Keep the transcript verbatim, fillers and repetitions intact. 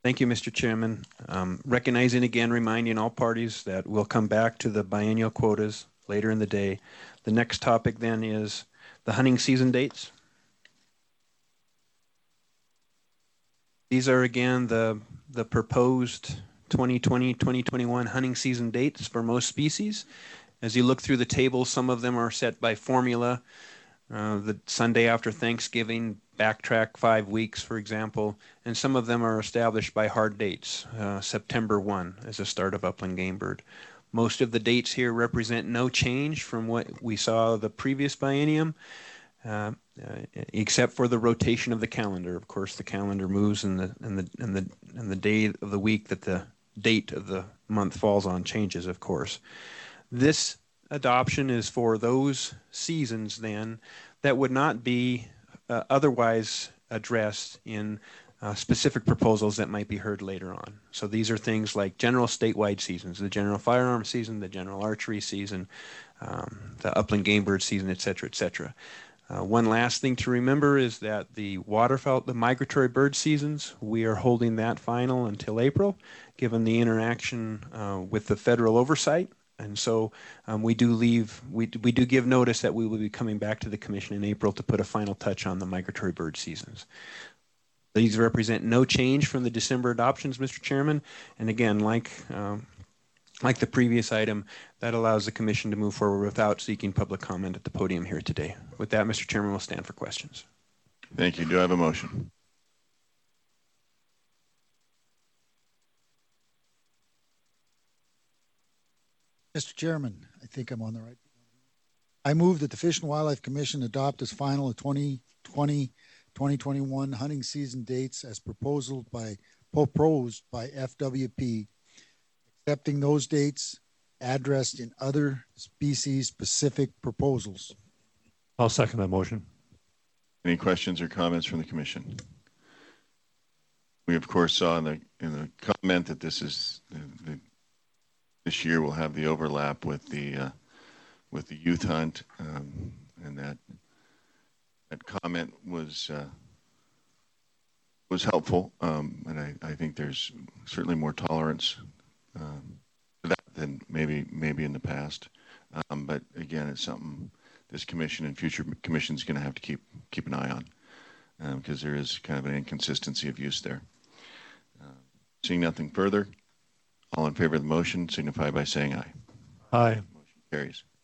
Thank you, Mister Chairman. Um, recognizing again, reminding all parties that we'll come back to the biennial quotas later in the day. The next topic then is the hunting season dates. These are again the, the proposed twenty twenty, twenty twenty-one hunting season dates for most species. As you look through the table, some of them are set by formula. Uh, the Sunday after Thanksgiving, backtrack five weeks, for example, and some of them are established by hard dates. Uh, September first as a start of upland game bird. Most of the dates here represent no change from what we saw the previous biennium, uh, uh, except for the rotation of the calendar. Of course, the calendar moves, and the and the and the and the day of the week that the date of the month falls on changes, of course. This adoption is for those seasons then that would not be uh, otherwise addressed in uh, specific proposals that might be heard later on. So these are things like general statewide seasons, the general firearm season, the general archery season, um, the upland game bird season, et cetera, et cetera. Uh, one last thing to remember is that the waterfowl, the migratory bird seasons, we are holding that final until April, given the interaction uh, with the federal oversight. And so um, we do leave, we, we do give notice that we will be coming back to the Commission in April to put a final touch on the migratory bird seasons. These represent no change from the December adoptions, Mister Chairman. And again, like, um, like the previous item, that allows the Commission to move forward without seeking public comment at the podium here today. With that, Mister Chairman, we'll stand for questions. Thank you. Do I have a motion? Mister Chairman, I think I'm on the right. I move that the Fish and Wildlife Commission adopt as final the twenty twenty, twenty twenty-one hunting season dates as proposed by, proposed by F W P, accepting those dates addressed in other species-specific proposals. I'll second that motion. Any questions or comments from the Commission? We, of course, saw in the, in the comment that this is the, the this year we'll have the overlap with the uh, with the youth hunt, um, and that that comment was uh, was helpful, um, and I, I think there's certainly more tolerance um, to that than maybe maybe in the past. Um, but again, it's something this commission and future commissions going to have to keep keep an eye on, because um, there is kind of an inconsistency of use there. Uh, seeing nothing further. All in favor of the motion signify by saying aye. Aye. Motion carries.